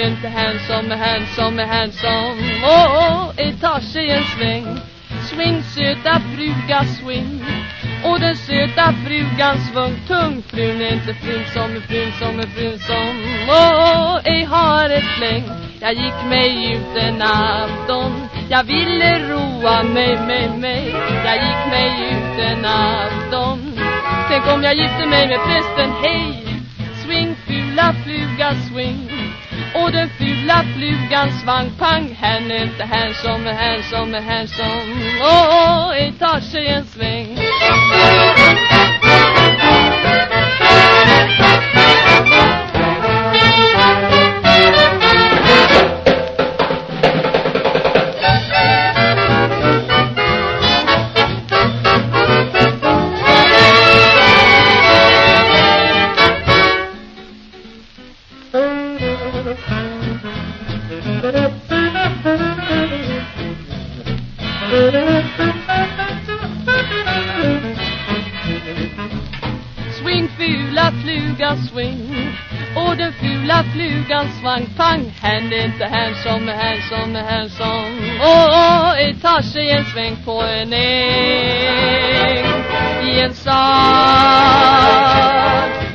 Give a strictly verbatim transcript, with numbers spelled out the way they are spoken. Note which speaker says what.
Speaker 1: inte handsome, handsome, handsome. Åh, oh, tar sig en sväng. Swing, söta fruga, swing. Och den söta frugan svung. Tung frun är inte frun som är frun som är frun som. Åh, oh, ej har ett fläng. Jag gick mig ut en afton. Jag ville roa mig, mig, mig. Jag gick mig ut en afton. Tänk om jag gifte mig med prästen, hej. Swing, fula fluga, swing. Och den fula flugan svang, pang. Han är inte handsome, handsome, handsome. Åh, oh, tar sig en sväng. Swing, fula fluga, swing. Och den fula flugan svang, pang. Han är inte handsome, handsome, handsome. Åh, oh, tar sig en sväng på en äng i en stad.